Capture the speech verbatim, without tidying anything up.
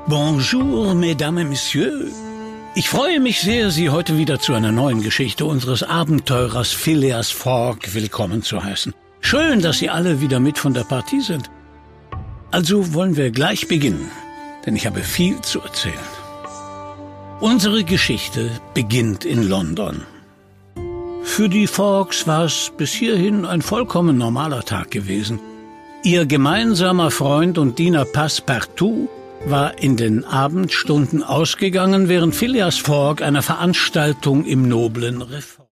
Bonjour, mesdames et messieurs. Ich freue mich sehr, Sie heute wieder zu einer neuen Geschichte unseres Abenteurers Phileas Fogg willkommen zu heißen. Schön, dass Sie alle wieder mit von der Partie sind. Also wollen wir gleich beginnen, denn ich habe viel zu erzählen. Unsere Geschichte beginnt in London. Für die Foggs war es bis hierhin ein vollkommen normaler Tag gewesen. Ihr gemeinsamer Freund und Diener Passepartout war in den Abendstunden ausgegangen, während Phileas Fogg einer Veranstaltung im noblen Reform